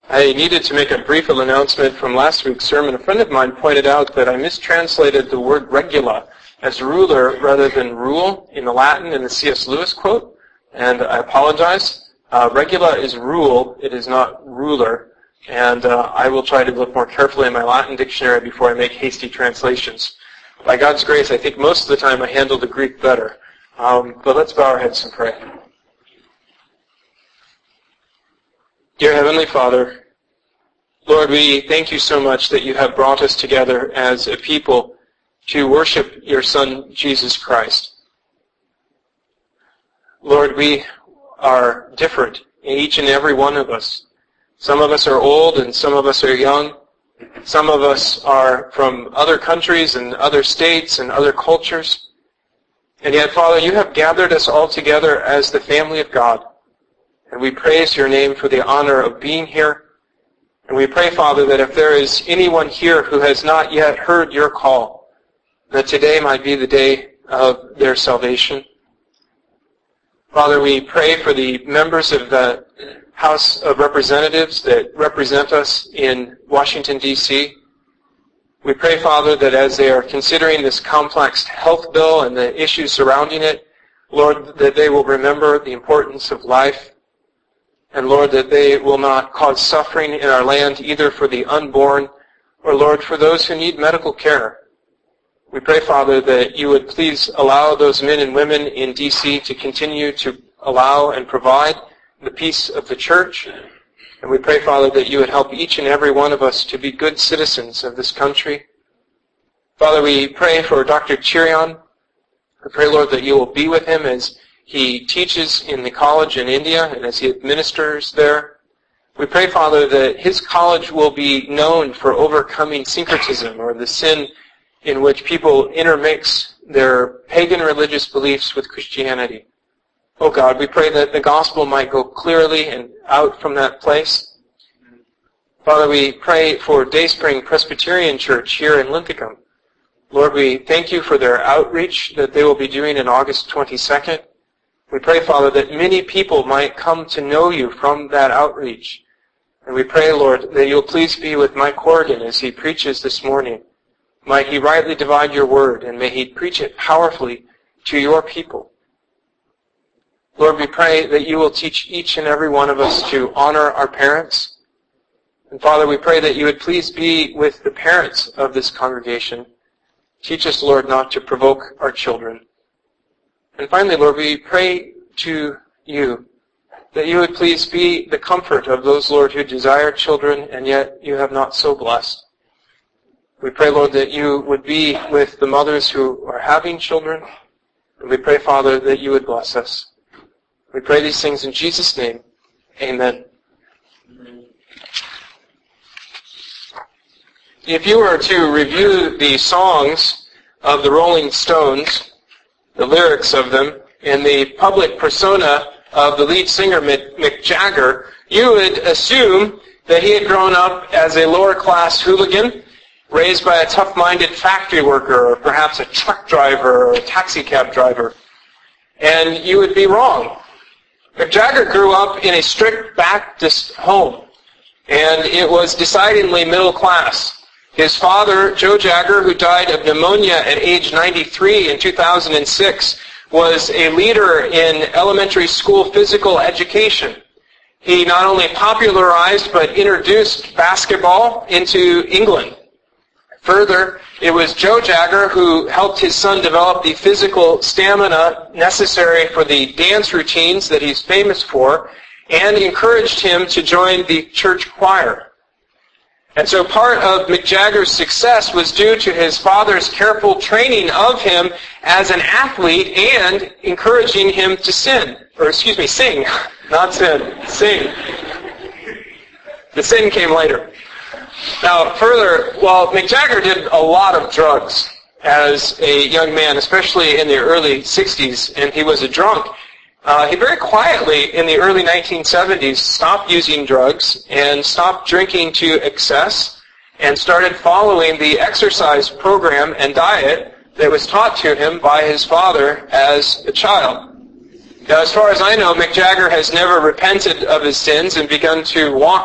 I needed to make a brief announcement from last week's sermon. A friend of mine pointed out that I mistranslated the word regula as ruler rather than rule in the Latin in the C.S. Lewis quote, and I apologize. Regula is rule, it is not ruler, and I will try to look more carefully in my Latin dictionary before I make hasty translations. By God's grace, I think most of the time I handle the Greek better. But let's bow our heads and pray. Dear Heavenly Father, Lord, we thank you so much that you have brought us together as a people to worship your Son, Jesus Christ. Lord, we are different, each and every one of us. Some of us are old and some of us are young. Some of us are from other countries and other states and other cultures. And yet, Father, you have gathered us all together as the family of God. And we praise your name for the honor of being here. And we pray, Father, that if there is anyone here who has not yet heard your call, that today might be the day of their salvation. Father, we pray for the members of the House of Representatives that represent us in Washington, D.C. We pray, Father, that as they are considering this complex health bill and the issues surrounding it, Lord, that they will remember the importance of life. And Lord, that they will not cause suffering in our land either for the unborn or, Lord, for those who need medical care. We pray, Father, that you would please allow those men and women in D.C. to continue to allow and provide the peace of the church. And we pray, Father, that you would help each and every one of us to be good citizens of this country. Father, we pray for Dr. Chirian. We pray, Lord, that you will be with him as he teaches in the college in India and as he administers there. We pray, Father, that his college will be known for overcoming syncretism, or the sin in which people intermix their pagan religious beliefs with Christianity. Oh God, we pray that the gospel might go clearly and out from that place. Father, we pray for Dayspring Presbyterian Church here in Linthicum. Lord, we thank you for their outreach that they will be doing on August 22nd. We pray, Father, that many people might come to know you from that outreach. And we pray, Lord, that you'll please be with Mike Corrigan as he preaches this morning. Might he rightly divide your word, and may he preach it powerfully to your people. Lord, we pray that you will teach each and every one of us to honor our parents. And Father, we pray that you would please be with the parents of this congregation. Teach us, Lord, not to provoke our children. And finally, Lord, we pray to you that you would please be the comfort of those, Lord, who desire children and yet you have not so blessed. We pray, Lord, that you would be with the mothers who are having children. And we pray, Father, that you would bless us. We pray these things in Jesus' name. Amen. If you were to review the songs of the Rolling Stones, the lyrics of them, and the public persona of the lead singer, Mick Jagger, you would assume that he had grown up as a lower-class hooligan, raised by a tough-minded factory worker, or perhaps a truck driver or a taxi cab driver. And you would be wrong. Mick Jagger grew up in a strict Baptist home, and it was decidedly middle class. His father, Joe Jagger, who died of pneumonia at age 93 in 2006, was a leader in elementary school physical education. He not only popularized but introduced basketball into England. Further, it was Joe Jagger who helped his son develop the physical stamina necessary for the dance routines that he's famous for, and encouraged him to join the church choir. And so part of Mick Jagger's success was due to his father's careful training of him as an athlete and encouraging him to sing. Not sin, sing. The sin came later. Now, further, while Mick Jagger did a lot of drugs as a young man, especially in the early 60s, and he was a drunk, he very quietly, in the early 1970s, stopped using drugs and stopped drinking to excess and started following the exercise program and diet that was taught to him by his father as a child. Now, as far as I know, Mick Jagger has never repented of his sins and begun to walk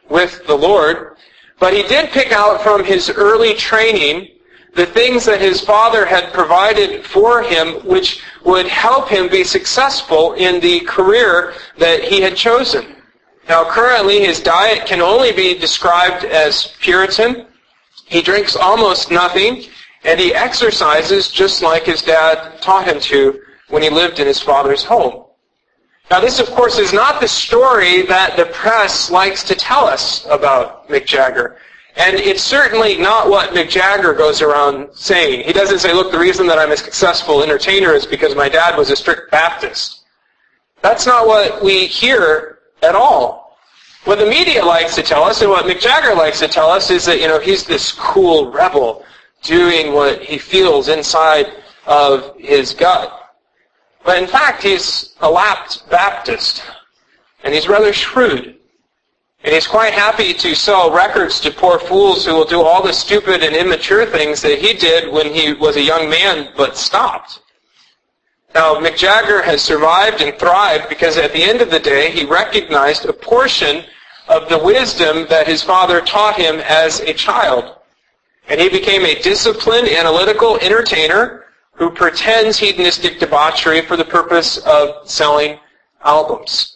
with the Lord, but he did pick out from his early training the things that his father had provided for him which would help him be successful in the career that he had chosen. Now, currently, his diet can only be described as Puritan. He drinks almost nothing, and he exercises just like his dad taught him to when he lived in his father's home. Now, this, of course, is not the story that the press likes to tell us about Mick Jagger. And it's certainly not what Mick Jagger goes around saying. He doesn't say, look, the reason that I'm a successful entertainer is because my dad was a strict Baptist. That's not what we hear at all. What the media likes to tell us and what Mick Jagger likes to tell us is that, he's this cool rebel doing what he feels inside of his gut. But in fact, he's a lapped Baptist, and he's rather shrewd. And he's quite happy to sell records to poor fools who will do all the stupid and immature things that he did when he was a young man but stopped. Now, Mick Jagger has survived and thrived because at the end of the day, he recognized a portion of the wisdom that his father taught him as a child. And he became a disciplined, analytical entertainer who pretends hedonistic debauchery for the purpose of selling albums.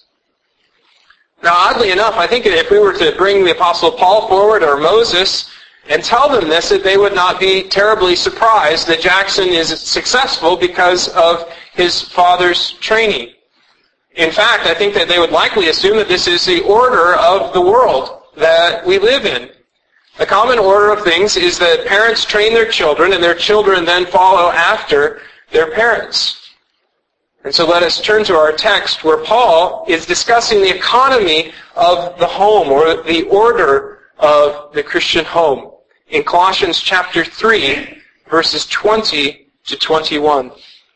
Now, oddly enough, I think if we were to bring the Apostle Paul forward or Moses and tell them this, that they would not be terribly surprised that Jackson is successful because of his father's training. In fact, I think that they would likely assume that this is the order of the world that we live in. The common order of things is that parents train their children, and their children then follow after their parents. And so let us turn to our text where Paul is discussing the economy of the home, or the order of the Christian home, in Colossians chapter 3, verses 20 to 21.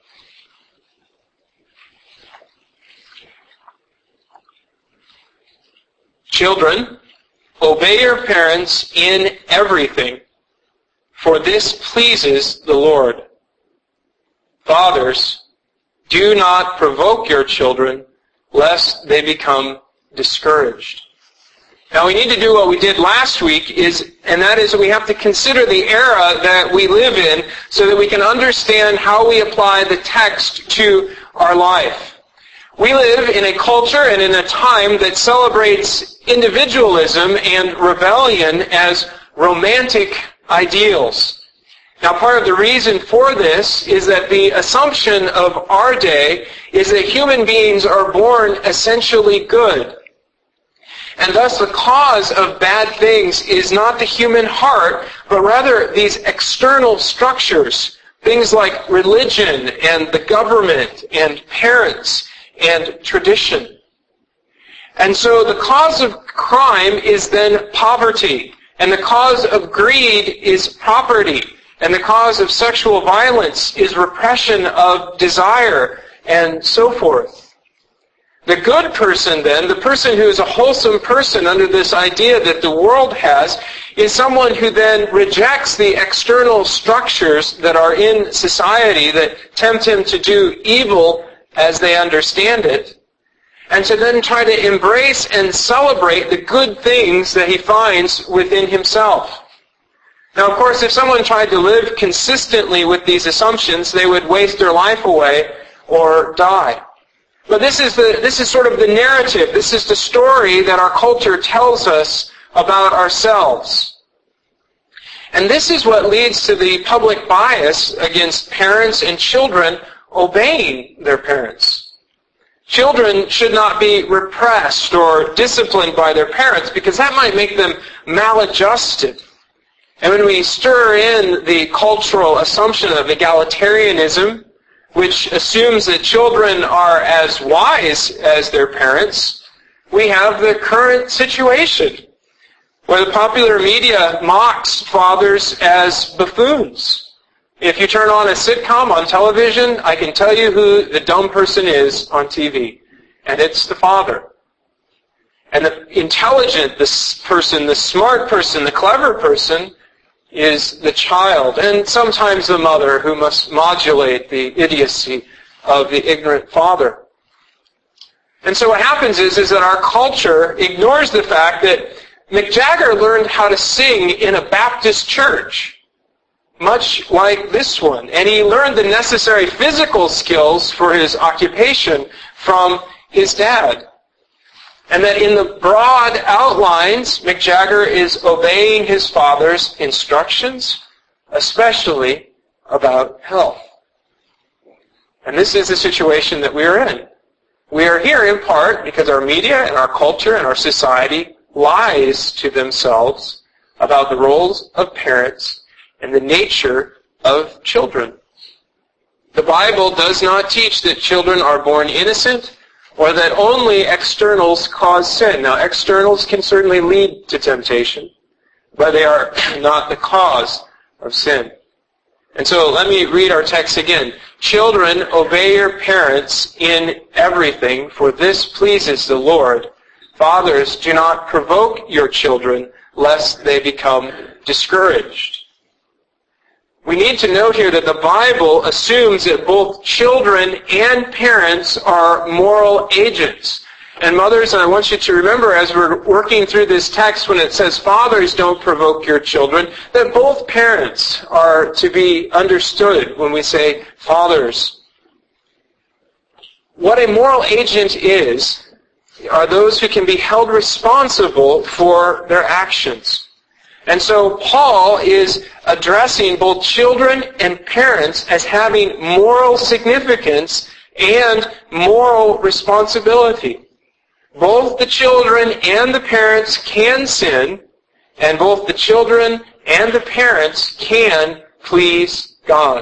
Children, obey your parents in everything, for this pleases the Lord. Fathers, do not provoke your children, lest they become discouraged. Now we need to do what we did last week, and that is we have to consider the era that we live in so that we can understand how we apply the text to our life. We live in a culture and in a time that celebrates individualism and rebellion as romantic ideals. Now, part of the reason for this is that the assumption of our day is that human beings are born essentially good. And thus the cause of bad things is not the human heart, but rather these external structures, things like religion and the government and parents and tradition. And so the cause of crime is then poverty, and the cause of greed is property. And the cause of sexual violence is repression of desire, and so forth. The good person, then, the person who is a wholesome person under this idea that the world has, is someone who then rejects the external structures that are in society that tempt him to do evil as they understand it, and to then try to embrace and celebrate the good things that he finds within himself. Now, of course, if someone tried to live consistently with these assumptions, they would waste their life away or die. But this is sort of the narrative. This is the story that our culture tells us about ourselves. And this is what leads to the public bias against parents and children obeying their parents. Children should not be repressed or disciplined by their parents because that might make them maladjusted. And when we stir in the cultural assumption of egalitarianism, which assumes that children are as wise as their parents, we have the current situation where the popular media mocks fathers as buffoons. If you turn on a sitcom on television, I can tell you who the dumb person is on TV, and it's the father. And the intelligent person, the smart person, the clever person is the child, and sometimes the mother who must modulate the idiocy of the ignorant father. And so what happens is that our culture ignores the fact that Mick Jagger learned how to sing in a Baptist church, much like this one. And he learned the necessary physical skills for his occupation from his dad. And that in the broad outlines, Mick Jagger is obeying his father's instructions, especially about health. And this is the situation that we are in. We are here in part because our media and our culture and our society lies to themselves about the roles of parents and the nature of children. The Bible does not teach that children are born innocent or that only externals cause sin. Now, externals can certainly lead to temptation, but they are not the cause of sin. And so let me read our text again. Children, obey your parents in everything, for this pleases the Lord. Fathers, do not provoke your children, lest they become discouraged. We need to note here that the Bible assumes that both children and parents are moral agents. And mothers, I want you to remember as we're working through this text when it says, fathers, don't provoke your children, that both parents are to be understood when we say fathers. What a moral agent is, are those who can be held responsible for their actions. And so Paul is addressing both children and parents as having moral significance and moral responsibility. Both the children and the parents can sin, and both the children and the parents can please God.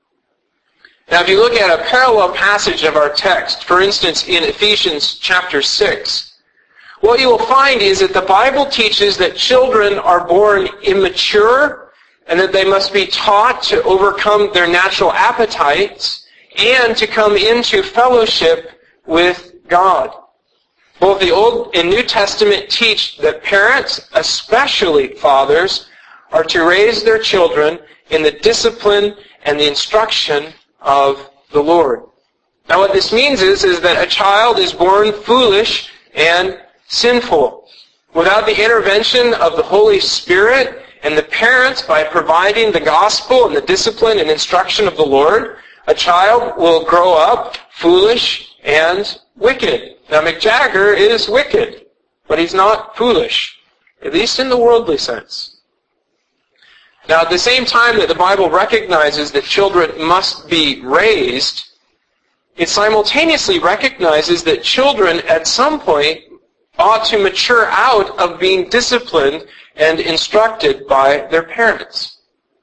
Now, if you look at a parallel passage of our text, for instance, in Ephesians chapter 6, what you will find is that the Bible teaches that children are born immature and that they must be taught to overcome their natural appetites and to come into fellowship with God. Both the Old and New Testament teach that parents, especially fathers, are to raise their children in the discipline and the instruction of the Lord. Now what this means is that a child is born foolish and sinful. Without the intervention of the Holy Spirit and the parents by providing the gospel and the discipline and instruction of the Lord, a child will grow up foolish and wicked. Now, Mick Jagger is wicked, but he's not foolish, at least in the worldly sense. Now, at the same time that the Bible recognizes that children must be raised, it simultaneously recognizes that children at some point ought to mature out of being disciplined and instructed by their parents.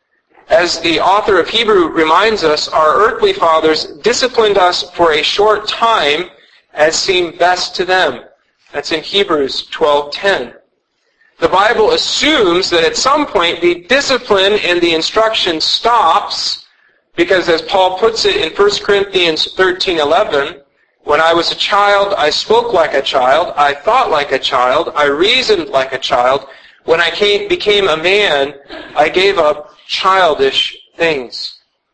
As the author of Hebrew reminds us, our earthly fathers disciplined us for a short time as seemed best to them. That's in Hebrews 12:10. The Bible assumes that at some point the discipline and the instruction stops because, as Paul puts it in 1 Corinthians 13:11, when I was a child, I spoke like a child, I thought like a child, I reasoned like a child. When I became a man, I gave up childish things.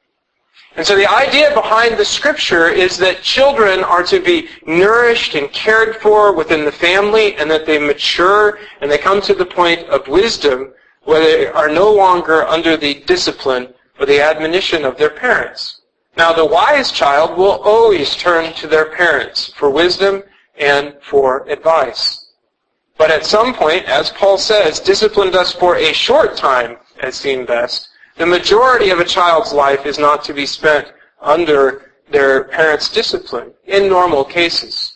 And so the idea behind the Scripture is that children are to be nourished and cared for within the family, and that they mature and they come to the point of wisdom where they are no longer under the discipline or the admonition of their parents. Now, the wise child will always turn to their parents for wisdom and for advice. But at some point, as Paul says, disciplined us for a short time as seemed best. The majority of a child's life is not to be spent under their parents' discipline, in normal cases.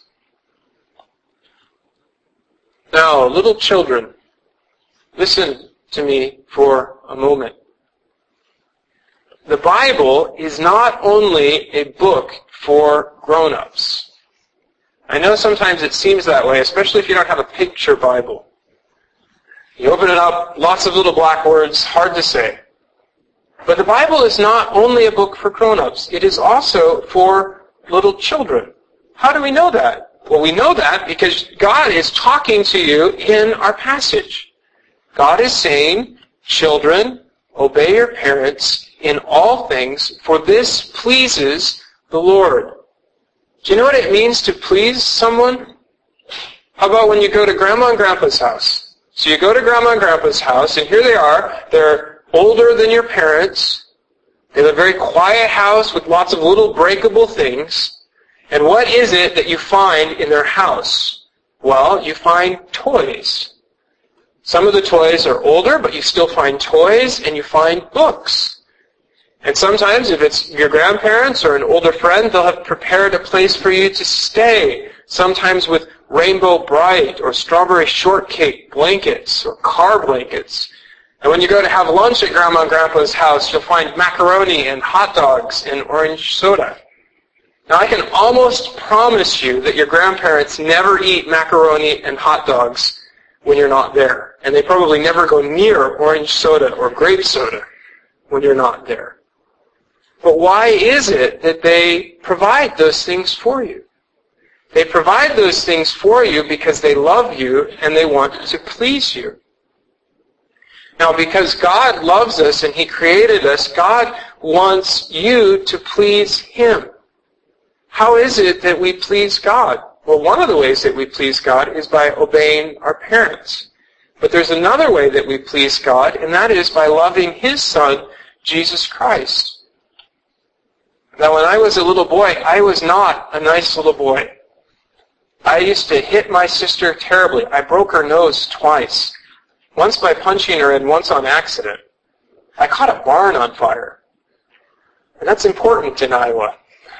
Now, little children, listen to me for a moment. The Bible is not only a book for grown-ups. I know sometimes it seems that way, especially if you don't have a picture Bible. You open it up, lots of little black words, hard to say. But the Bible is not only a book for grown-ups. It is also for little children. How do we know that? Well, we know that because God is talking to you in our passage. God is saying, children, obey your parents in all things, for this pleases the Lord. Do you know what it means to please someone? How about when you go to Grandma and Grandpa's house? So you go to Grandma and Grandpa's house, and here they are. They're older than your parents. They have a very quiet house with lots of little breakable things. And what is it that you find in their house? Well, you find toys. Some of the toys are older, but you still find toys, and you find books. And sometimes, if it's your grandparents or an older friend, they'll have prepared a place for you to stay, sometimes with Rainbow Bright or strawberry shortcake blankets or car blankets. And when you go to have lunch at Grandma and Grandpa's house, you'll find macaroni and hot dogs and orange soda. Now, I can almost promise you that your grandparents never eat macaroni and hot dogs when you're not there. And they probably never go near orange soda or grape soda when you're not there. But why is it that they provide those things for you? They provide those things for you because they love you and they want to please you. Now, because God loves us and He created us, God wants you to please Him. How is it that we please God? Well, one of the ways that we please God is by obeying our parents. But there's another way that we please God, and that is by loving His Son, Jesus Christ. Now, when I was a little boy, I was not a nice little boy. I used to hit my sister terribly. I broke her nose twice. Once by punching her and once on accident. I caught a barn on fire. And that's important in Iowa.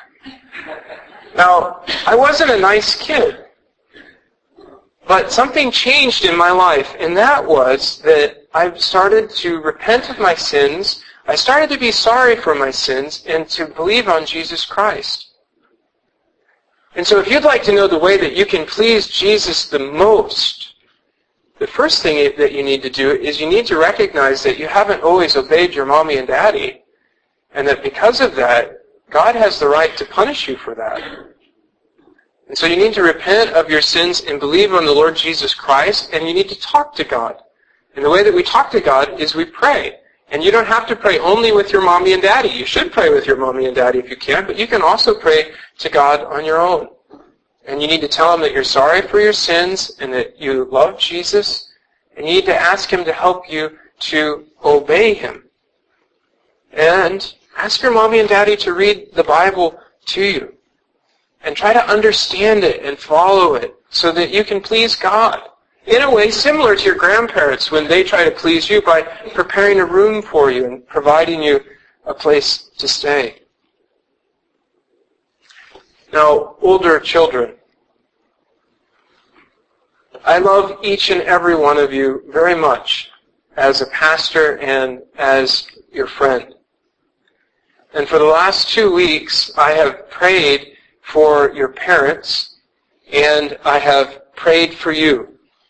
Now, I wasn't a nice kid. But something changed in my life, and that was that I started to repent of my sins. I started to be sorry for my sins and to believe on Jesus Christ. And so if you'd like to know the way that you can please Jesus the most, the first thing that you need to do is you need to recognize that you haven't always obeyed your mommy and daddy, and that because of that, God has the right to punish you for that. And so you need to repent of your sins and believe on the Lord Jesus Christ, and you need to talk to God. And the way that we talk to God is we pray. And you don't have to pray only with your mommy and daddy. You should pray with your mommy and daddy if you can, but you can also pray to God on your own. And you need to tell Him that you're sorry for your sins and that you love Jesus, and you need to ask Him to help you to obey Him. And ask your mommy and daddy to read the Bible to you. And try to understand it and follow it so that you can please God. In a way similar to your grandparents when they try to please you by preparing a room for you and providing you a place to stay. Now, older children, I love each and every one of you very much as a pastor and as your friend. And for the last 2 weeks, I have prayed for your parents, and I have prayed for you.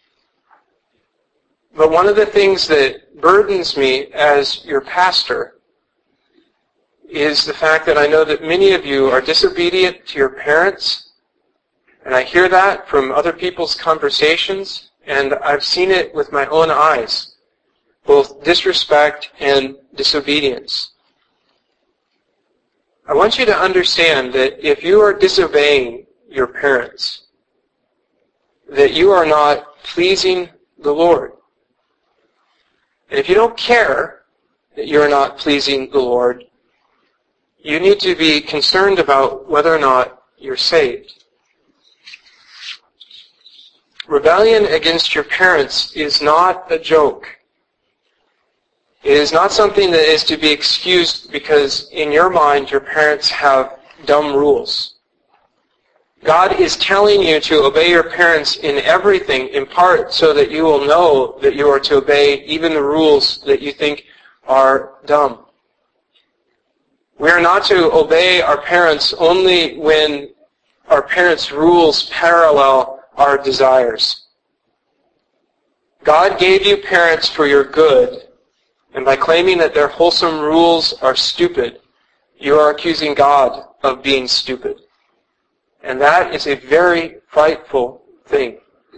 But one of the things that burdens me as your pastor is the fact that I know that many of you are disobedient to your parents, and I hear that from other people's conversations, and I've seen it with my own eyes, both disrespect and disobedience. I want you to understand that if you are disobeying your parents, that you are not pleasing the Lord. And if you don't care that you're not pleasing the Lord, you need to be concerned about whether or not you're saved. Rebellion against your parents is not a joke. It is not something that is to be excused because in your mind your parents have dumb rules. God is telling you to obey your parents in everything, in part so that you will know that you are to obey even the rules that you think are dumb. We are not to obey our parents only when our parents' rules parallel our desires. God gave you parents for your good, and by claiming that their wholesome rules are stupid, you are accusing God of being stupid. And that is a very frightful thing.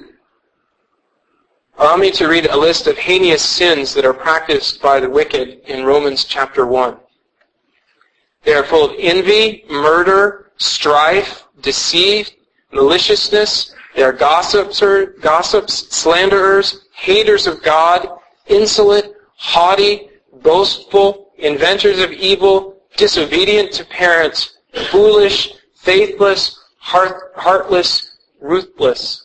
Allow me to read a list of heinous sins that are practiced by the wicked in Romans chapter 1. They are full of envy, murder, strife, deceit, maliciousness. They are gossips, slanderers, haters of God, insolent, haughty, boastful, inventors of evil, disobedient to parents, foolish, faithless, heartless, ruthless.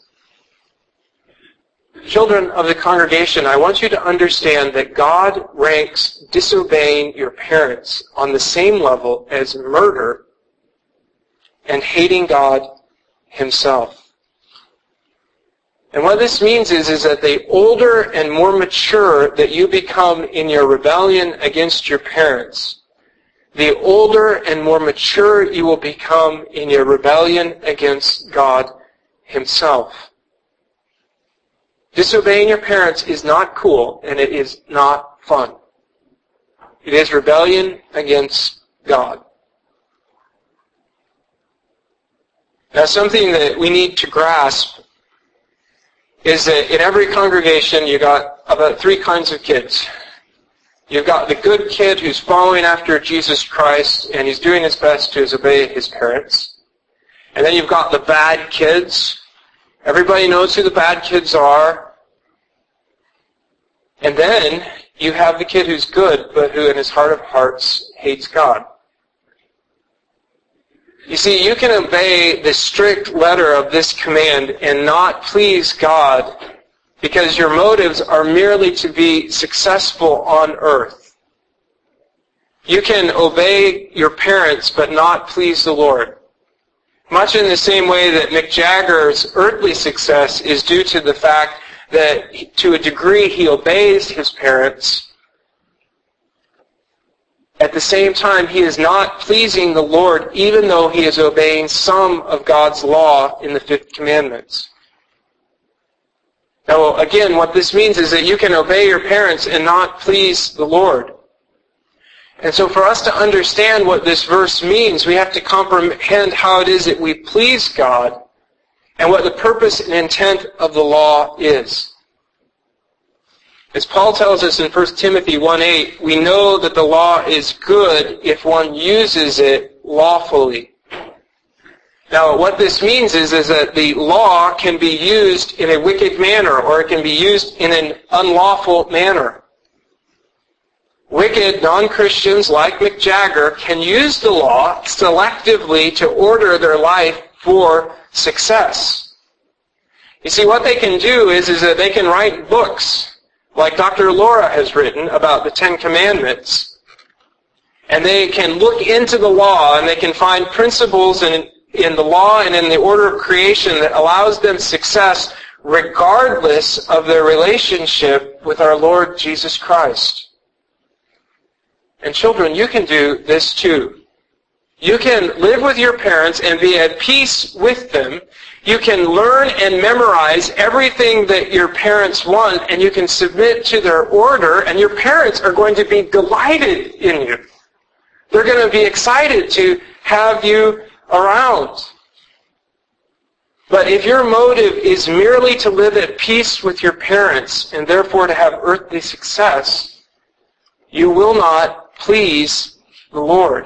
Children of the congregation, I want you to understand that God ranks disobeying your parents on the same level as murder and hating God himself. And what this means is that the older and more mature that you become in your rebellion against your parents, the older and more mature you will become in your rebellion against God himself. Disobeying your parents is not cool, and it is not fun. It is rebellion against God. Now, something that we need to grasp is that in every congregation you got about three kinds of kids. You've got the good kid who's following after Jesus Christ, and he's doing his best to obey his parents. And then you've got the bad kids. Everybody knows who the bad kids are. And then you have the kid who's good, but who in his heart of hearts hates God. You see, you can obey the strict letter of this command and not please God because your motives are merely to be successful on earth. You can obey your parents but not please the Lord. Much in the same way that Mick Jagger's earthly success is due to the fact that to a degree he obeys his parents, at the same time he is not pleasing the Lord even though he is obeying some of God's law in the 5th commandments. Now again, what this means is that you can obey your parents and not please the Lord. And so for us to understand what this verse means, we have to comprehend how it is that we please God and what the purpose and intent of the law is. As Paul tells us in 1 Timothy 1:8, we know that the law is good if one uses it lawfully. Now what this means is that the law can be used in a wicked manner or it can be used in an unlawful manner. Wicked non-Christians like Mick Jagger can use the law selectively to order their life for success. You see, what they can do is that they can write books, like Dr. Laura has written about the 10 Commandments, and they can look into the law and they can find principles in the law and in the order of creation that allows them success regardless of their relationship with our Lord Jesus Christ. And children, you can do this too. You can live with your parents and be at peace with them. You can learn and memorize everything that your parents want, and you can submit to their order, and your parents are going to be delighted in you. They're going to be excited to have you around. But if your motive is merely to live at peace with your parents and therefore to have earthly success, you will not please the Lord.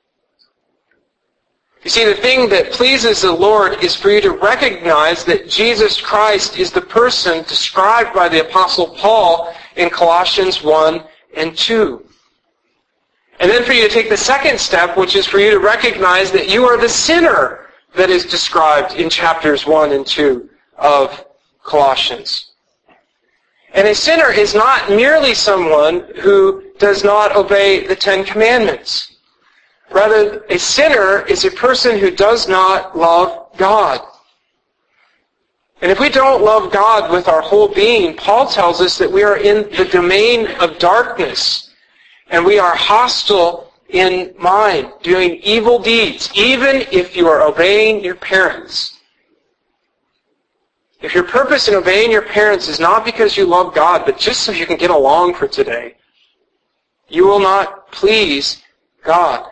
You see, the thing that pleases the Lord is for you to recognize that Jesus Christ is the person described by the Apostle Paul in Colossians 1 and 2. And then for you to take the second step, which is for you to recognize that you are the sinner that is described in chapters 1 and 2 of Colossians. And a sinner is not merely someone who does not obey the 10 Commandments. Rather, a sinner is a person who does not love God. And if we don't love God with our whole being, Paul tells us that we are in the domain of darkness, and we are hostile in mind, doing evil deeds, even if you are obeying your parents. If your purpose in obeying your parents is not because you love God, but just so you can get along for today, you will not please God.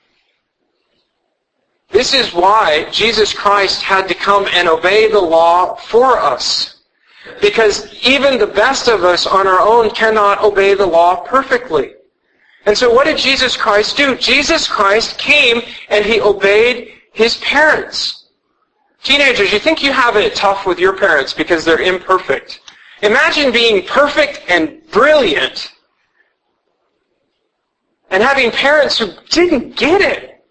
This is why Jesus Christ had to come and obey the law for us. Because even the best of us on our own cannot obey the law perfectly. And so what did Jesus Christ do? Jesus Christ came and he obeyed his parents. Teenagers, you think you have it tough with your parents because they're imperfect. Imagine being perfect and brilliant and having parents who didn't get it.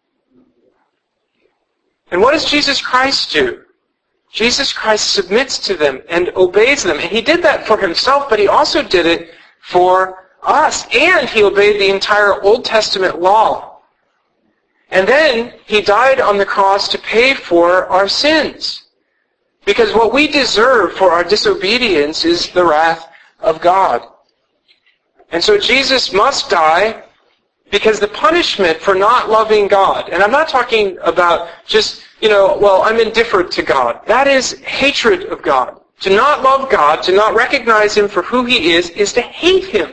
And what does Jesus Christ do? Jesus Christ submits to them and obeys them. And he did that for himself, but he also did it for us. And he obeyed the entire Old Testament law. And then he died on the cross to pay for our sins. Because what we deserve for our disobedience is the wrath of God. And so Jesus must die because the punishment for not loving God, and I'm not talking about just, I'm indifferent to God. That is hatred of God. To not love God, to not recognize Him for who He is to hate Him.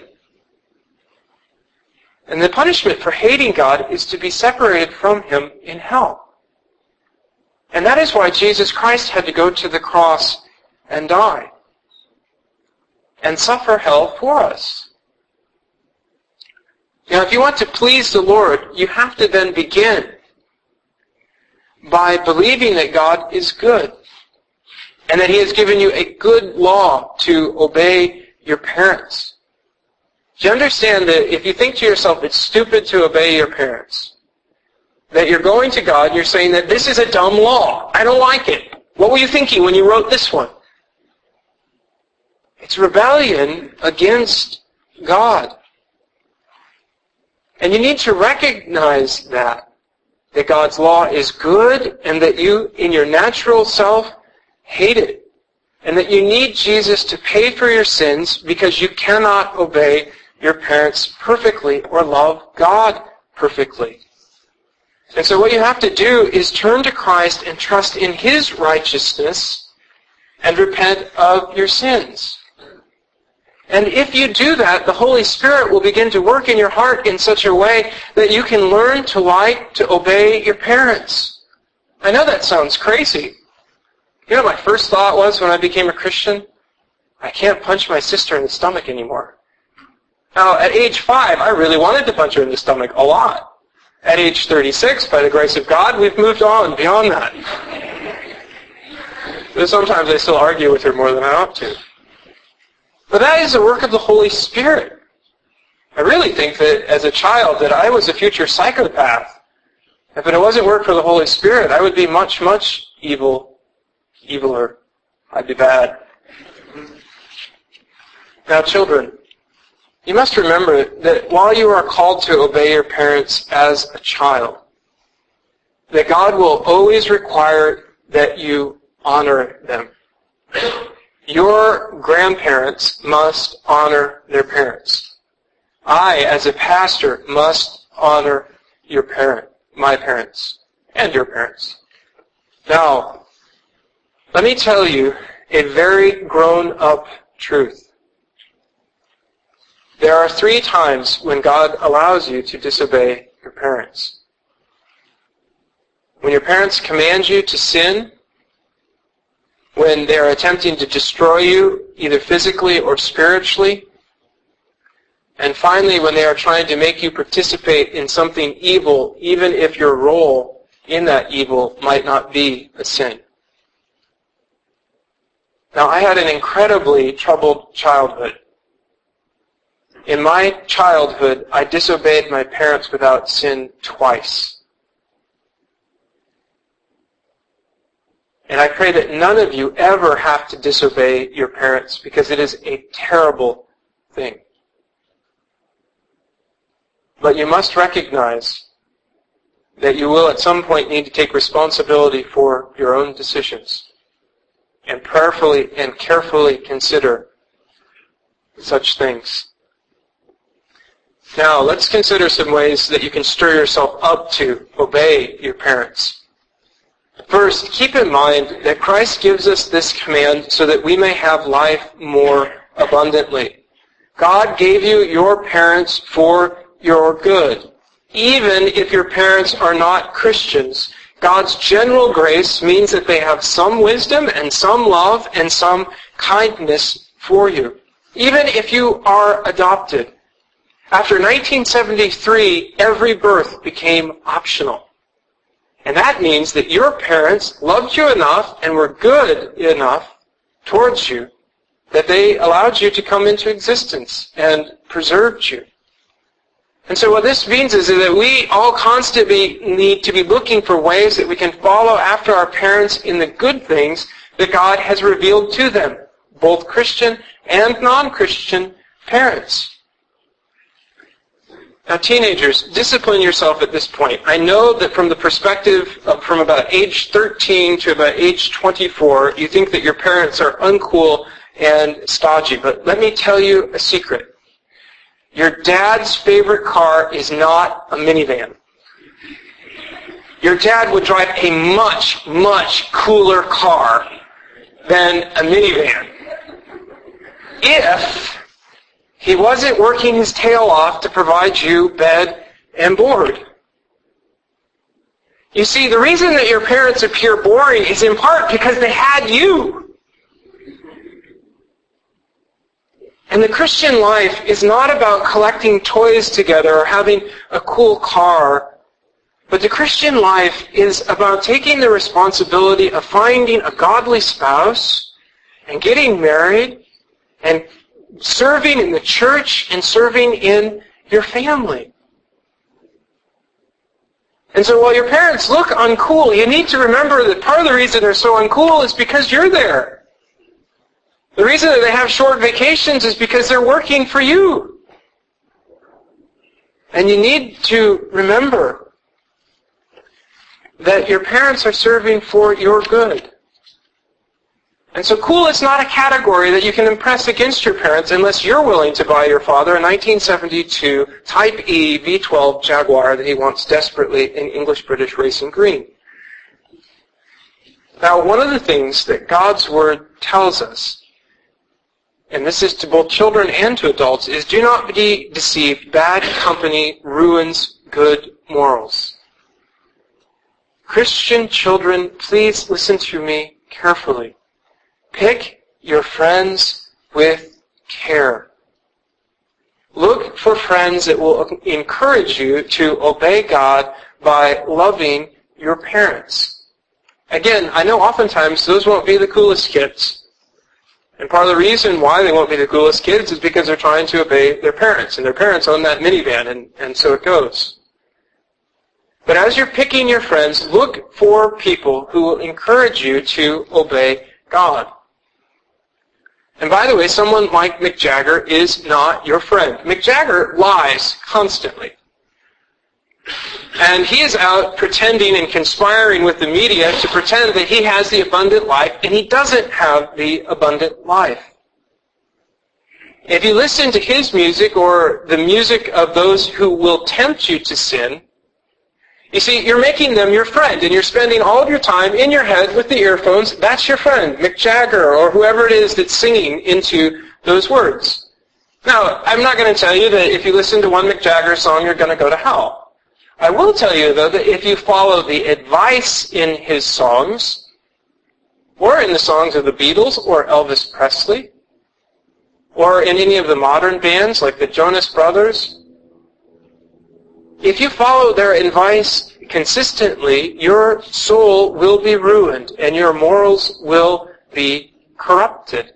And the punishment for hating God is to be separated from Him in hell. And that is why Jesus Christ had to go to the cross and die and suffer hell for us. Now, if you want to please the Lord, you have to then begin by believing that God is good and that He has given you a good law to obey your parents. Do you understand that if you think to yourself it's stupid to obey your parents, that you're going to God and you're saying that this is a dumb law, I don't like it. What were you thinking when you wrote this one? It's rebellion against God. And you need to recognize that God's law is good and that you, in your natural self, hate it. And that you need Jesus to pay for your sins because you cannot obey your parents perfectly or love God perfectly. And so what you have to do is turn to Christ and trust in His righteousness and repent of your sins. And if you do that, the Holy Spirit will begin to work in your heart in such a way that you can learn to like to obey your parents. I know that sounds crazy. You know what my first thought was when I became a Christian? I can't punch my sister in the stomach anymore. Now, at age 5, I really wanted to punch her in the stomach a lot. At age 36, by the grace of God, we've moved on beyond that. But sometimes I still argue with her more than I ought to. But that is the work of the Holy Spirit. I really think that as a child that I was a future psychopath. If it wasn't work for the Holy Spirit, I would be much, much eviler. I'd be bad. Now, children, you must remember that while you are called to obey your parents as a child, that God will always require that you honor them. Your grandparents must honor their parents. I, as a pastor, must honor my parents, and your parents. Now, let me tell you a very grown-up truth. There are 3 times when God allows you to disobey your parents. When your parents command you to sin, when they are attempting to destroy you, either physically or spiritually, and finally when they are trying to make you participate in something evil, even if your role in that evil might not be a sin. Now, I had an incredibly troubled childhood. In my childhood, I disobeyed my parents without sin twice. And I pray that none of you ever have to disobey your parents because it is a terrible thing. But you must recognize that you will at some point need to take responsibility for your own decisions and prayerfully and carefully consider such things. Now, let's consider some ways that you can stir yourself up to obey your parents. First, keep in mind that Christ gives us this command so that we may have life more abundantly. God gave you your parents for your good. Even if your parents are not Christians, God's general grace means that they have some wisdom and some love and some kindness for you. Even if you are adopted. After 1973, every birth became optional. And that means that your parents loved you enough and were good enough towards you that they allowed you to come into existence and preserved you. And so what this means is that we all constantly need to be looking for ways that we can follow after our parents in the good things that God has revealed to them, both Christian and non-Christian parents. Now, teenagers, discipline yourself at this point. I know that from the perspective of from about age 13 to about age 24, you think that your parents are uncool and stodgy. But let me tell you a secret. Your dad's favorite car is not a minivan. Your dad would drive a much, much cooler car than a minivan if he wasn't working his tail off to provide you bed and board. You see, the reason that your parents appear boring is in part because they had you. And the Christian life is not about collecting toys together or having a cool car, but the Christian life is about taking the responsibility of finding a godly spouse and getting married and serving in the church and serving in your family. And so while your parents look uncool, you need to remember that part of the reason they're so uncool is because you're there. The reason that they have short vacations is because they're working for you. And you need to remember that your parents are serving for your good. And so cool is not a category that you can impress against your parents unless you're willing to buy your father a 1972 Type E V12 Jaguar that he wants desperately in English-British Racing Green. Now, one of the things that God's Word tells us, and this is to both children and to adults, is do not be deceived. Bad company ruins good morals. Christian children, please listen to me carefully. Pick your friends with care. Look for friends that will encourage you to obey God by loving your parents. Again, I know oftentimes those won't be the coolest kids. And part of the reason why they won't be the coolest kids is because they're trying to obey their parents. And their parents own that minivan, and so it goes. But as you're picking your friends, look for people who will encourage you to obey God. And by the way, someone like Mick Jagger is not your friend. Mick Jagger lies constantly. And he is out pretending and conspiring with the media to pretend that he has the abundant life, and he doesn't have the abundant life. If you listen to his music or the music of those who will tempt you to sin, you see, you're making them your friend, and you're spending all of your time in your head with the earphones. That's your friend, Mick Jagger, or whoever it is that's singing into those words. Now, I'm not going to tell you that if you listen to one Mick Jagger song, you're going to go to hell. I will tell you, though, that if you follow the advice in his songs, or in the songs of the Beatles or Elvis Presley, or in any of the modern bands like the Jonas Brothers, if you follow their advice consistently, your soul will be ruined and your morals will be corrupted.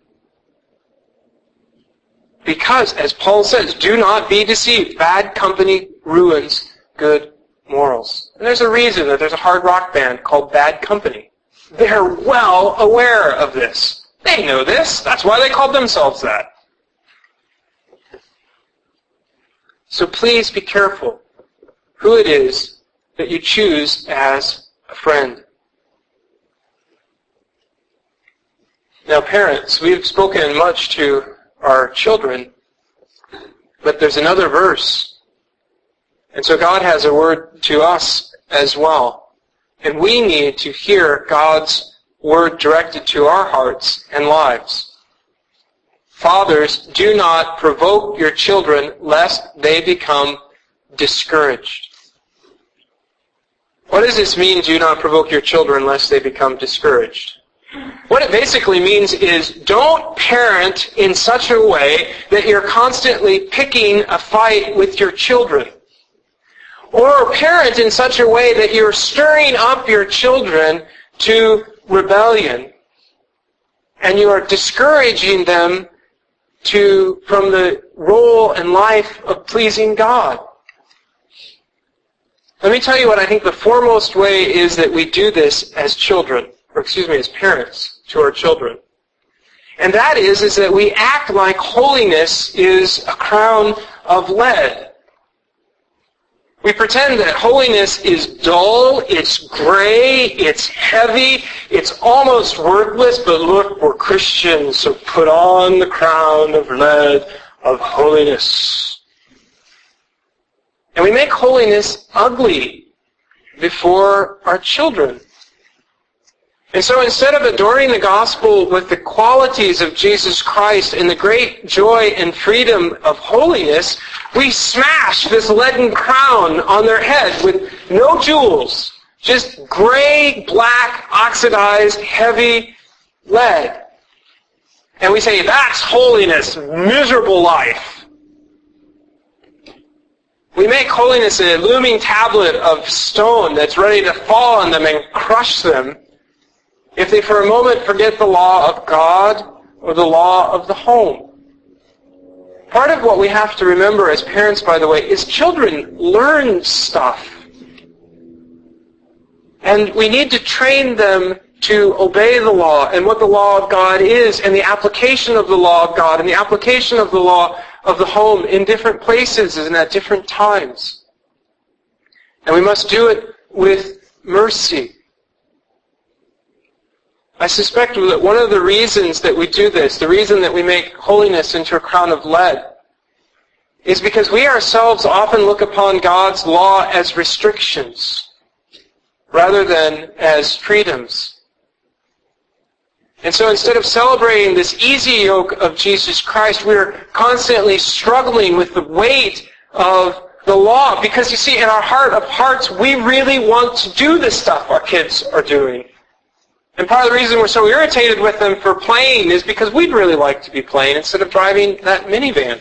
Because, as Paul says, do not be deceived. Bad company ruins good morals. And there's a reason that there's a hard rock band called Bad Company. They're well aware of this. They know this. That's why they called themselves that. So please be careful who it is that you choose as a friend. Now, parents, we've spoken much to our children, but there's another verse. And so God has a word to us as well. And we need to hear God's word directed to our hearts and lives. Fathers, do not provoke your children lest they become discouraged. What does this mean, do not provoke your children lest they become discouraged? What it basically means is don't parent in such a way that you're constantly picking a fight with your children. Or parent in such a way that you're stirring up your children to rebellion. and you are discouraging them from the role and life of pleasing God. Let me tell you what I think the foremost way is that we do this as children, as parents to our children. And that is that we act like holiness is a crown of lead. We pretend that holiness is dull, it's gray, it's heavy, it's almost worthless, but look, we're Christians, so put on the crown of lead of holiness. And we make holiness ugly before our children. And so instead of adorning the gospel with the qualities of Jesus Christ and the great joy and freedom of holiness, we smash this leaden crown on their head with no jewels, just gray, black, oxidized, heavy lead. And we say, that's holiness, miserable life. We make holiness a looming tablet of stone that's ready to fall on them and crush them if they for a moment forget the law of God or the law of the home. Part of what we have to remember as parents, by the way, is children learn stuff. And we need to train them to obey the law and what the law of God is and the application of the law of God and the application of the law of the home in different places and at different times. And we must do it with mercy. I suspect that one of the reasons that we do this, the reason that we make holiness into a crown of lead, is because we ourselves often look upon God's law as restrictions rather than as freedoms. And so instead of celebrating this easy yoke of Jesus Christ, we are constantly struggling with the weight of the law. Because you see, in our heart of hearts, we really want to do the stuff our kids are doing. And part of the reason we're so irritated with them for playing is because we'd really like to be playing instead of driving that minivan.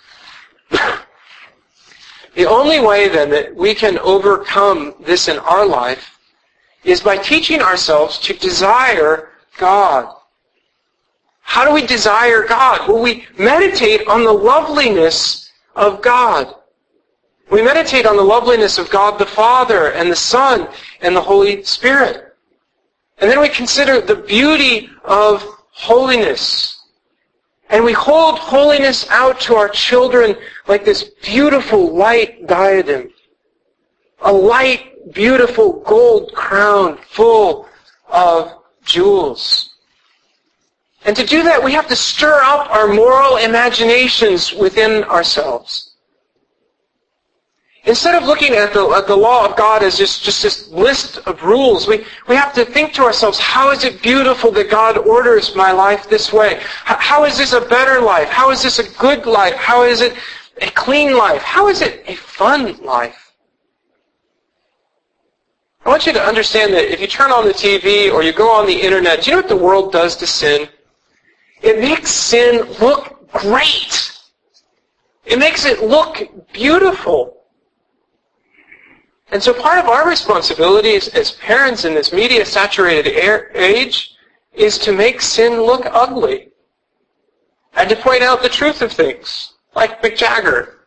The only way then that we can overcome this in our life is by teaching ourselves to desire God. How do we desire God? Well, we meditate on the loveliness of God. We meditate on the loveliness of God the Father and the Son and the Holy Spirit. And then we consider the beauty of holiness. And we hold holiness out to our children like this beautiful light diadem. A light, beautiful gold crown full of jewels. And to do that, we have to stir up our moral imaginations within ourselves. Instead of looking at the law of God as just this list of rules, we have to think to ourselves, how is it beautiful that God orders my life this way? How is this a better life? How is this a good life? How is it a clean life? How is it a fun life? I want you to understand that if you turn on the TV or you go on the internet, do you know what the world does to sin? It makes sin look great. It makes it look beautiful. And so part of our responsibility as parents in this media-saturated age is to make sin look ugly and to point out the truth of things, like Mick Jagger.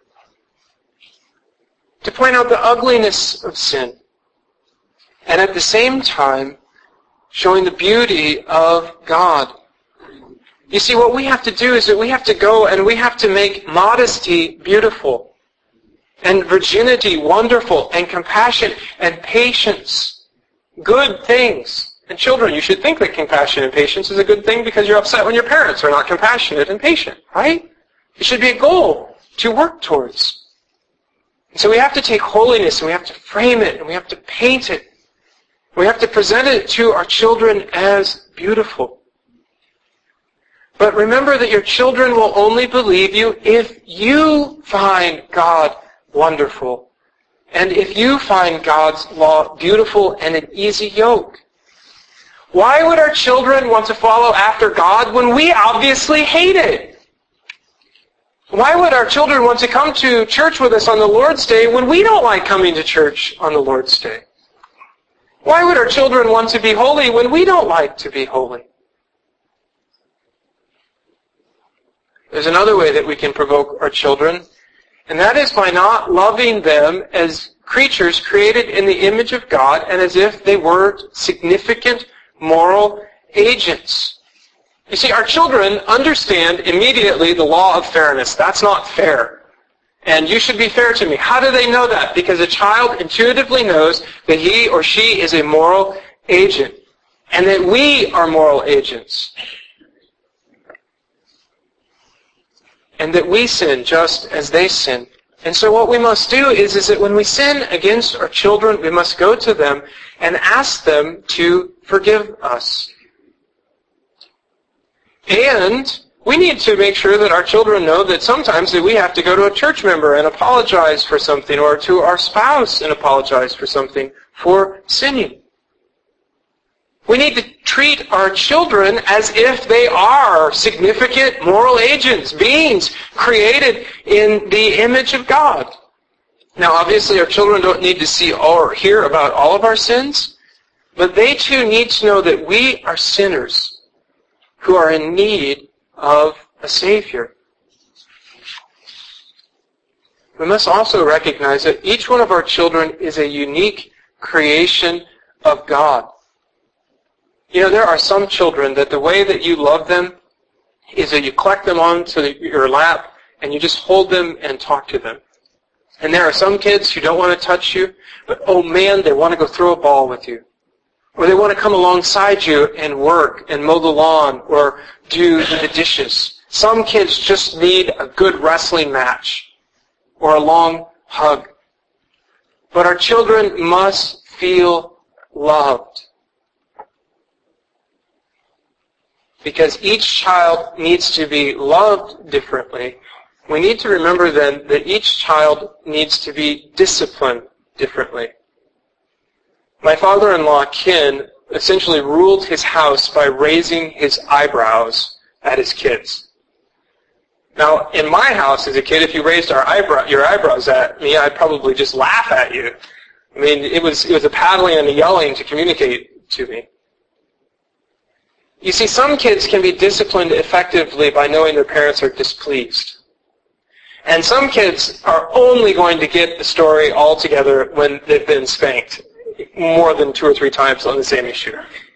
To point out the ugliness of sin. And at the same time, showing the beauty of God. You see, what we have to do is that we have to go and we have to make modesty beautiful. And virginity wonderful, and compassion and patience good things. And children, you should think that compassion and patience is a good thing because you're upset when your parents are not compassionate and patient, right? It should be a goal to work towards. And so we have to take holiness and we have to frame it and we have to paint it. We have to present it to our children as beautiful. But remember that your children will only believe you if you find God wonderful. And if you find God's law beautiful and an easy yoke. Why would our children want to follow after God when we obviously hate it? Why would our children want to come to church with us on the Lord's Day when we don't like coming to church on the Lord's Day? Why would our children want to be holy when we don't like to be holy? There's another way that we can provoke our children, and that is by not loving them as creatures created in the image of God and as if they were significant moral agents. You see, our children understand immediately the law of fairness. That's not fair. And you should be fair to me. How do they know that? Because a child intuitively knows that he or she is a moral agent and that we are moral agents. And that we sin just as they sin. And so what we must do is that when we sin against our children, we must go to them and ask them to forgive us. And we need to make sure that our children know that sometimes that we have to go to a church member and apologize for something, or to our spouse and apologize for something for sinning. We need to treat our children as if they are significant moral agents, beings created in the image of God. Now, obviously, our children don't need to see or hear about all of our sins, but they too need to know that we are sinners who are in need of a Savior. We must also recognize that each one of our children is a unique creation of God. You know, there are some children that the way that you love them is that you collect them onto your lap and you just hold them and talk to them. And there are some kids who don't want to touch you, but oh man, they want to go throw a ball with you. Or they want to come alongside you and work and mow the lawn or do the dishes. Some kids just need a good wrestling match or a long hug. But our children must feel loved. Because each child needs to be loved differently. We need to remember then that each child needs to be disciplined differently. My father-in-law, Ken, essentially ruled his house by raising his eyebrows at his kids. Now, in my house as a kid, if you raised your eyebrows at me, I'd probably just laugh at you. I mean, it was a paddling and a yelling to communicate to me. You see, some kids can be disciplined effectively by knowing their parents are displeased. And some kids are only going to get the story altogether when they've been spanked more than 2 or 3 times on the same issue.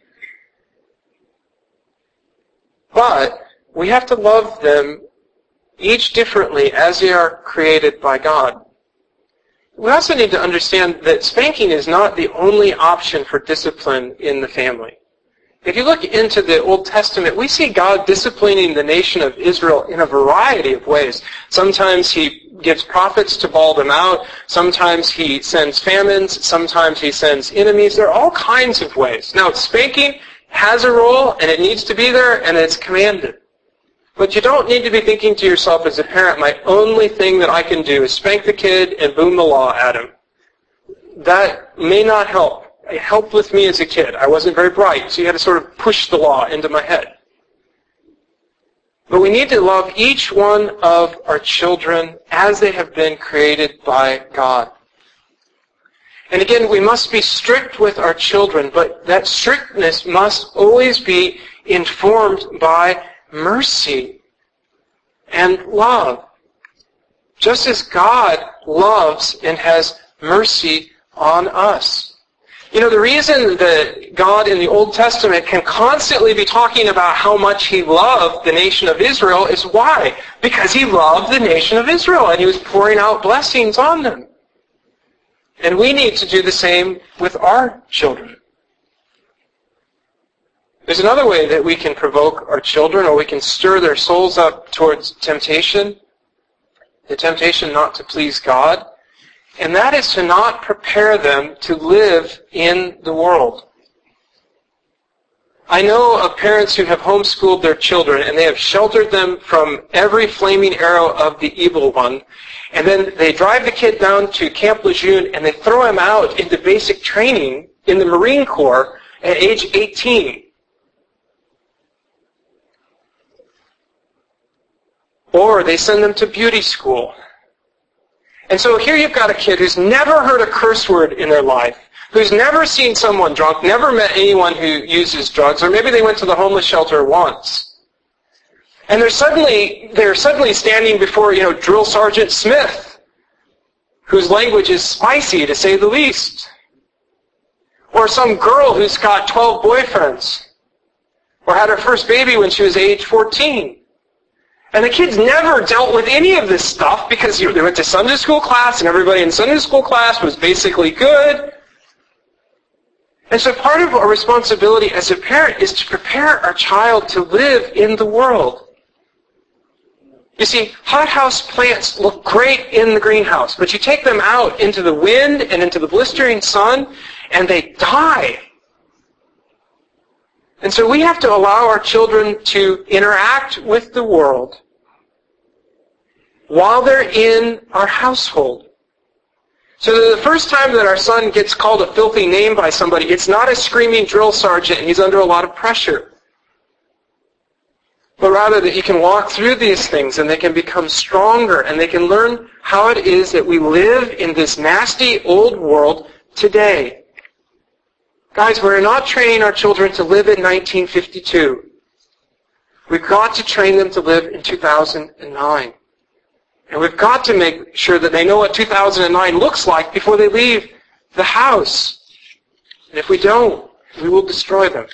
But we have to love them each differently as they are created by God. We also need to understand that spanking is not the only option for discipline in the family. If you look into the Old Testament, we see God disciplining the nation of Israel in a variety of ways. Sometimes He gives prophets to bawl them out. Sometimes He sends famines. Sometimes He sends enemies. There are all kinds of ways. Now, spanking has a role, and it needs to be there, and it's commanded. But you don't need to be thinking to yourself as a parent, my only thing that I can do is spank the kid and boom the law at him. That may not help. It helped with me as a kid. I wasn't very bright, so you had to sort of push the law into my head. But we need to love each one of our children as they have been created by God. And again, we must be strict with our children, but that strictness must always be informed by mercy and love. Just as God loves and has mercy on us. You know, the reason that God in the Old Testament can constantly be talking about how much He loved the nation of Israel is why? Because He loved the nation of Israel and He was pouring out blessings on them. And we need to do the same with our children. There's another way that we can provoke our children, or we can stir their souls up towards temptation. The temptation not to please God. And that is to not prepare them to live in the world. I know of parents who have homeschooled their children and they have sheltered them from every flaming arrow of the evil one. And then they drive the kid down to Camp Lejeune and they throw him out into basic training in the Marine Corps at age 18. Or they send them to beauty school. And so here you've got a kid who's never heard a curse word in their life, who's never seen someone drunk, never met anyone who uses drugs, or maybe they went to the homeless shelter once. And they're suddenly standing before, Drill Sergeant Smith, whose language is spicy to say the least. Or some girl who's got 12 boyfriends. Or had her first baby when she was age 14. And the kids never dealt with any of this stuff because they went to Sunday school class and everybody in Sunday school class was basically good. And so part of our responsibility as a parent is to prepare our child to live in the world. You see, hothouse plants look great in the greenhouse, but you take them out into the wind and into the blistering sun, and they die. And so we have to allow our children to interact with the world while they're in our household. So that the first time that our son gets called a filthy name by somebody, it's not a screaming drill sergeant and he's under a lot of pressure. But rather that he can walk through these things and they can become stronger and they can learn how it is that we live in this nasty old world today. Guys, we're not training our children to live in 1952. We've got to train them to live in 2009. And we've got to make sure that they know what 2009 looks like before they leave the house. And if we don't, we will destroy them.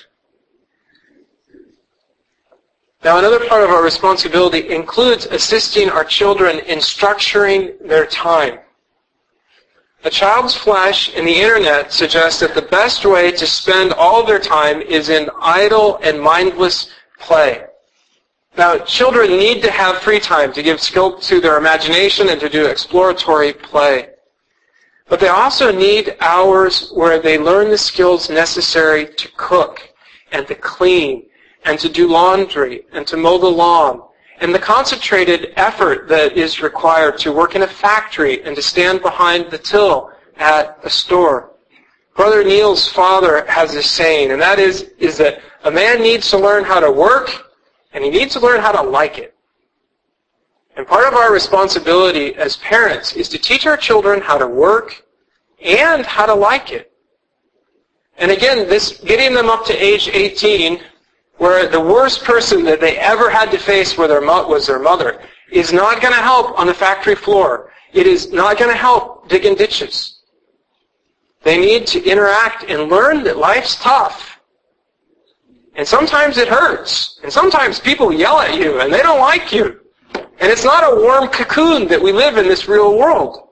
Now, another part of our responsibility includes assisting our children in structuring their time. A child's flesh and the internet suggest that the best way to spend all of their time is in idle and mindless play. Now, children need to have free time to give scope to their imagination and to do exploratory play. But they also need hours where they learn the skills necessary to cook and to clean and to do laundry and to mow the lawn and the concentrated effort that is required to work in a factory and to stand behind the till at a store. Brother Neil's father has this saying, and that is that a man needs to learn how to work and he needs to learn how to like it. And part of our responsibility as parents is to teach our children how to work and how to like it. And again, this getting them up to age 18, where the worst person that they ever had to face was their mother, is not going to help on the factory floor. It is not going to help digging ditches. They need to interact and learn that life's tough. And sometimes it hurts. And sometimes people yell at you and they don't like you. And it's not a warm cocoon that we live in this real world.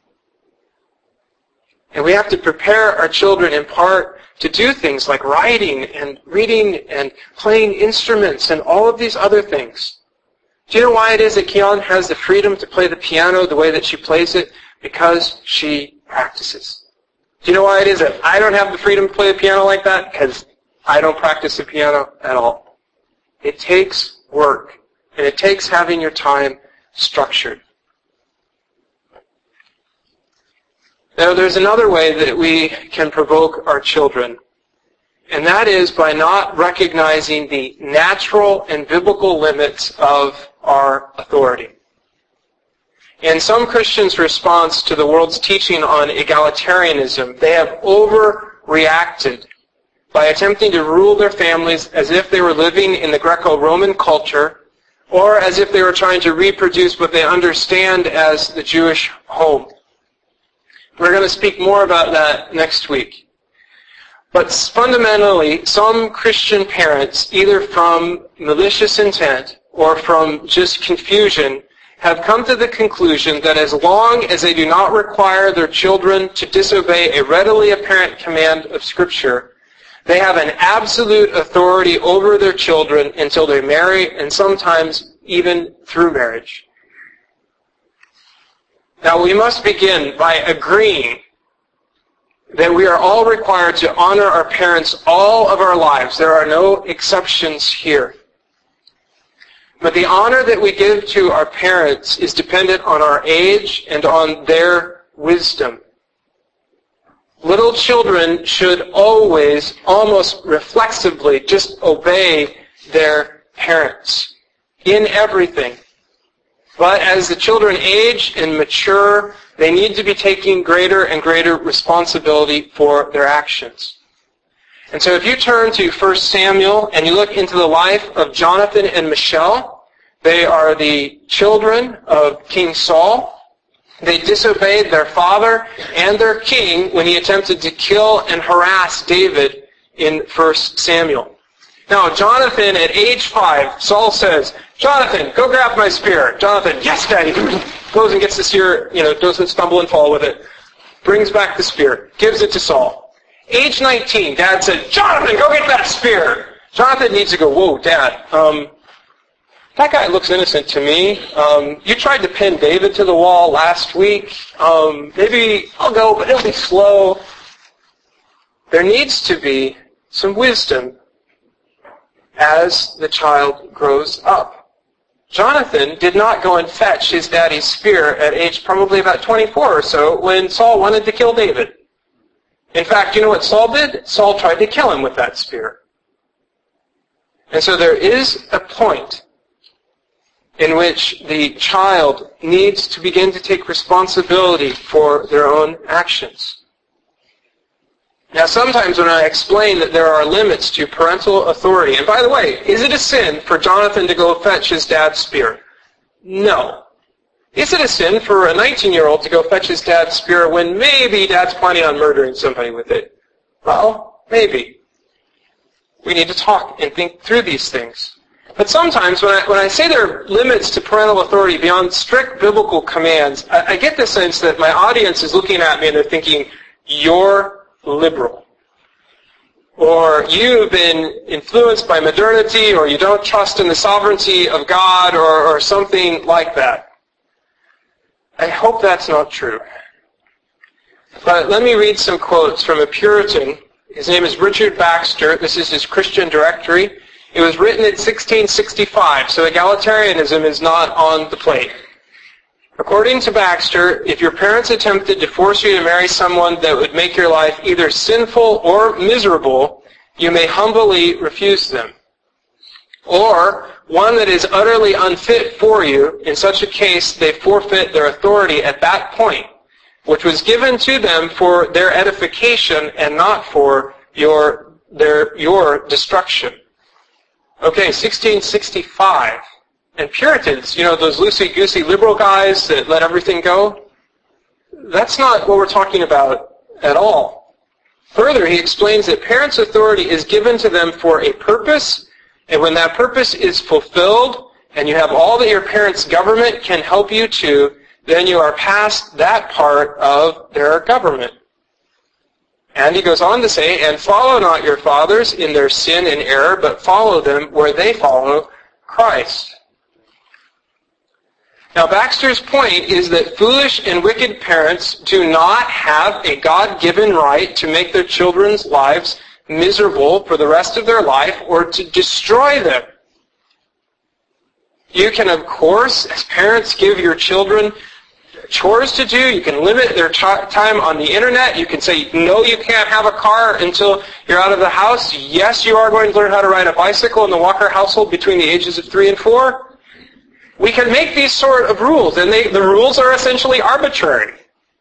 And we have to prepare our children in part to do things like writing and reading and playing instruments and all of these other things. Do you know why it is that Keon has the freedom to play the piano the way that she plays it? Because she practices. Do you know why it is that I don't have the freedom to play the piano like that? Because I don't practice the piano at all. It takes work, and it takes having your time structured. Now, there's another way that we can provoke our children, and that is by not recognizing the natural and biblical limits of our authority. In some Christians' response to the world's teaching on egalitarianism, they have overreacted by attempting to rule their families as if they were living in the Greco-Roman culture or as if they were trying to reproduce what they understand as the Jewish home. We're going to speak more about that next week. But fundamentally, some Christian parents, either from malicious intent or from just confusion, have come to the conclusion that as long as they do not require their children to disobey a readily apparent command of Scripture, they have an absolute authority over their children until they marry, and sometimes even through marriage. Now, we must begin by agreeing that we are all required to honor our parents all of our lives. There are no exceptions here. But the honor that we give to our parents is dependent on our age and on their wisdom. Little children should always, almost reflexively, just obey their parents in everything. But as the children age and mature, they need to be taking greater and greater responsibility for their actions. And so if you turn to 1 Samuel and you look into the life of Jonathan and Michelle, They are the children of King Saul. They disobeyed their father and their king when he attempted to kill and harass David in 1 Samuel. Now, Jonathan, at age 5, Saul says, "Jonathan, go grab my spear." Jonathan, "Yes, Daddy." Goes and gets the spear, doesn't stumble and fall with it. Brings back the spear. Gives it to Saul. Age 19, Dad said, "Jonathan, go get that spear." Jonathan needs to go, "Whoa, Dad, that guy looks innocent to me. You tried to pin David to the wall last week. Maybe I'll go, but it'll be slow." There needs to be some wisdom as the child grows up. Jonathan did not go and fetch his daddy's spear at age probably about 24 or so when Saul wanted to kill David. In fact, you know what Saul did? Saul tried to kill him with that spear. And so there is a point in which the child needs to begin to take responsibility for their own actions. Now, sometimes when I explain that there are limits to parental authority, and by the way, is it a sin for Jonathan to go fetch his dad's spear? No. Is it a sin for a 19-year-old to go fetch his dad's spear when maybe dad's planning on murdering somebody with it? Well, maybe. We need to talk and think through these things. But sometimes when I say there are limits to parental authority beyond strict biblical commands, I get the sense that my audience is looking at me and they're thinking, "You're liberal," or "You've been influenced by modernity," or "You don't trust in the sovereignty of God," or something like that. I hope that's not true. But let me read some quotes from a Puritan. His name is Richard Baxter. This is his Christian Directory. It was written in 1665, so egalitarianism is not on the plate. According to Baxter, if your parents attempted to force you to marry someone that would make your life either sinful or miserable, you may humbly refuse them. Or one that is utterly unfit for you, in such a case they forfeit their authority at that point, which was given to them for their edification and not for your destruction. Okay, 1665. And Puritans, those loosey-goosey liberal guys that let everything go, that's not what we're talking about at all. Further, he explains that parents' authority is given to them for a purpose, and when that purpose is fulfilled, and you have all that your parents' government can help you to, then you are past that part of their government. And he goes on to say, "And follow not your fathers in their sin and error, but follow them where they follow Christ." Now, Baxter's point is that foolish and wicked parents do not have a God-given right to make their children's lives miserable for the rest of their life or to destroy them. You can, of course, as parents, give your children chores to do. You can limit their time on the internet. You can say, "No, you can't have a car until you're out of the house." Yes, you are going to learn how to ride a bicycle in the Walker household between the ages of 3 and 4. We can make these sort of rules, and the rules are essentially arbitrary.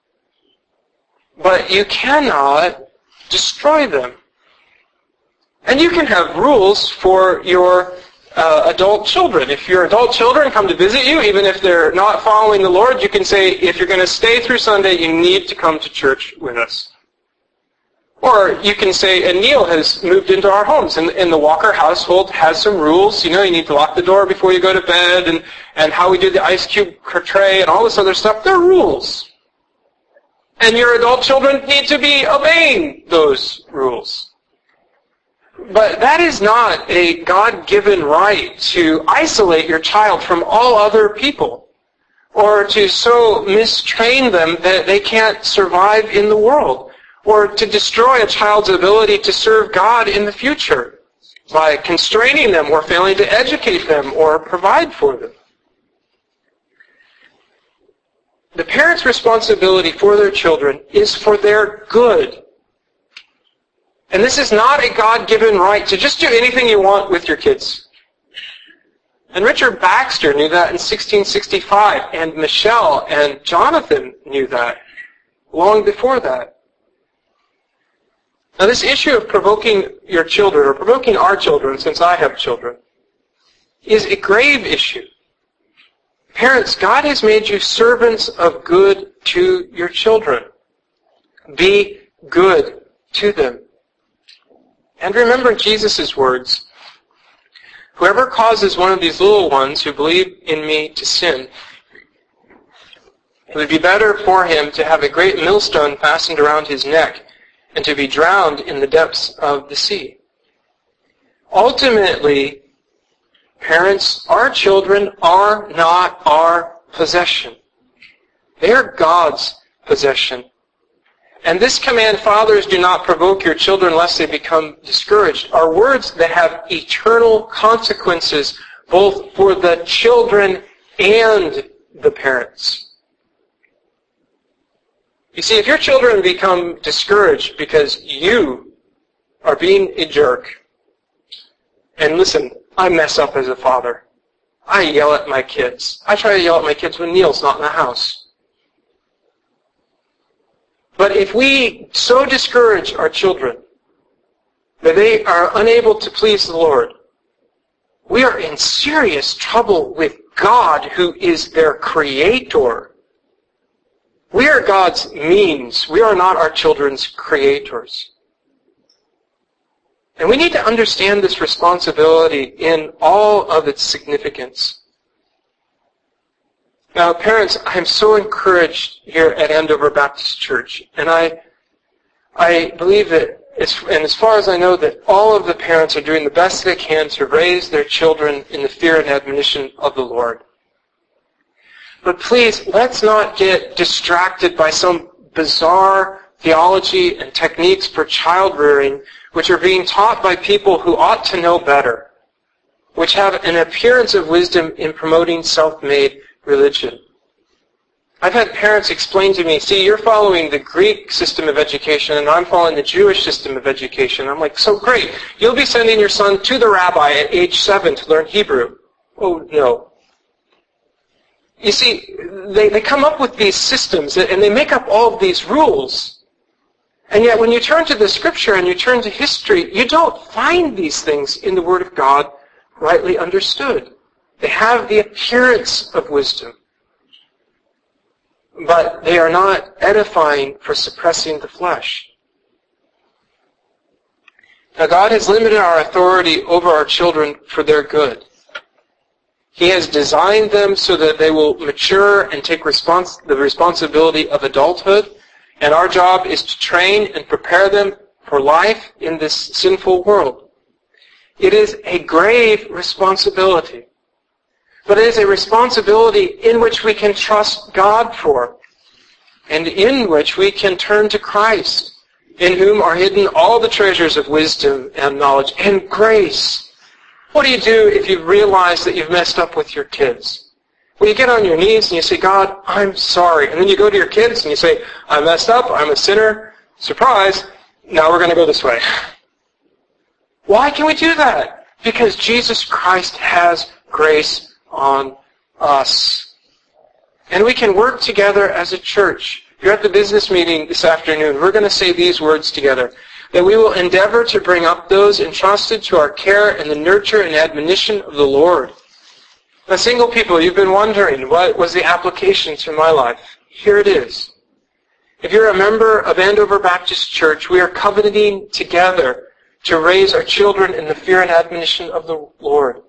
But you cannot destroy them. And you can have rules for your adult children. If your adult children come to visit you, even if they're not following the Lord, you can say, "If you're going to stay through Sunday, you need to come to church with us." Or you can say, and Neil has moved into our homes, and the Walker household has some rules. You need to lock the door before you go to bed, and how we do the ice cube tray and all this other stuff. They're rules. And your adult children need to be obeying those rules. But that is not a God-given right to isolate your child from all other people, or to so mistrain them that they can't survive in the world, or to destroy a child's ability to serve God in the future by constraining them or failing to educate them or provide for them. The parent's responsibility for their children is for their good. And this is not a God-given right to just do anything you want with your kids. And Richard Baxter knew that in 1665, and Michelle and Jonathan knew that long before that. Now, this issue of provoking your children, or provoking our children, since I have children, is a grave issue. Parents, God has made you servants of good to your children. Be good to them. And remember Jesus' words, whoever causes one of these little ones who believe in me to sin, it would be better for him to have a great millstone fastened around his neck and to be drowned in the depths of the sea. Ultimately, parents, our children are not our possession. They are God's possession. And this command, fathers, do not provoke your children lest they become discouraged, are words that have eternal consequences both for the children and the parents. You see, if your children become discouraged because you are being a jerk, and listen, I mess up as a father. I yell at my kids. I try to yell at my kids when Neil's not in the house. But if we so discourage our children that they are unable to please the Lord, we are in serious trouble with God, who is their creator. We are God's means. We are not our children's creators. And we need to understand this responsibility in all of its significance. Now, parents, I'm so encouraged here at Andover Baptist Church, and I believe that, as far as I know, that all of the parents are doing the best they can to raise their children in the fear and admonition of the Lord. But please, let's not get distracted by some bizarre theology and techniques for child rearing which are being taught by people who ought to know better, which have an appearance of wisdom in promoting self-made religion. I've had parents explain to me, see, you're following the Greek system of education and I'm following the Jewish system of education. I'm like, so great. You'll be sending your son to the rabbi at age 7 to learn Hebrew. Oh, no. You see, they come up with these systems and they make up all of these rules. And yet when you turn to the Scripture and you turn to history, you don't find these things in the Word of God rightly understood. They have the appearance of wisdom, but they are not edifying for suppressing the flesh. Now, God has limited our authority over our children for their good. He has designed them so that they will mature and take the responsibility of adulthood, and our job is to train and prepare them for life in this sinful world. It is a grave responsibility. But it is a responsibility in which we can trust God for, and in which we can turn to Christ, in whom are hidden all the treasures of wisdom and knowledge and grace. What do you do if you realize that you've messed up with your kids? Well, you get on your knees and you say, God, I'm sorry. And then you go to your kids and you say, I messed up, I'm a sinner. Surprise, now we're going to go this way. Why can we do that? Because Jesus Christ has grace on us. And we can work together as a church. You're at the business meeting this afternoon. We're going to say these words together. That we will endeavor to bring up those entrusted to our care and the nurture and admonition of the Lord. Now, single people, you've been wondering, what was the application to my life? Here it is. If you're a member of Andover Baptist Church, we are covenanting together to raise our children in the fear and admonition of the Lord.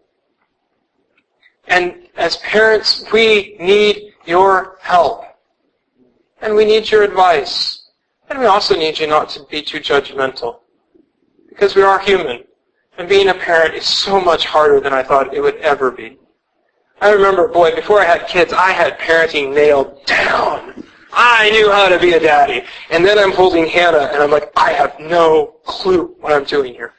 And as parents, we need your help. And we need your advice. And we also need you not to be too judgmental. Because we are human. And being a parent is so much harder than I thought it would ever be. I remember, boy, before I had kids, I had parenting nailed down. I knew how to be a daddy. And then I'm holding Hannah, and I'm like, I have no clue what I'm doing here.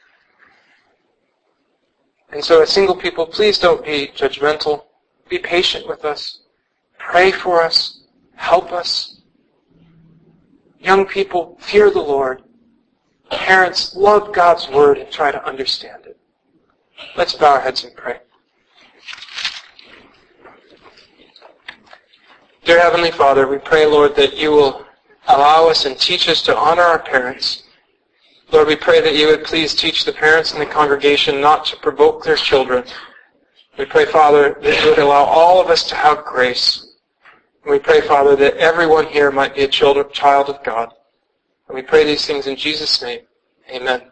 And so as single people, please don't be judgmental. Be patient with us. Pray for us. Help us. Young people, fear the Lord. Parents, love God's Word and try to understand it. Let's bow our heads and pray. Dear Heavenly Father, we pray, Lord, that you will allow us and teach us to honor our parents. Lord, we pray that you would please teach the parents in the congregation not to provoke their children, We pray, Father, that you would allow all of us to have grace. And we pray, Father, that everyone here might be a child of God. And we pray these things in Jesus' name. Amen.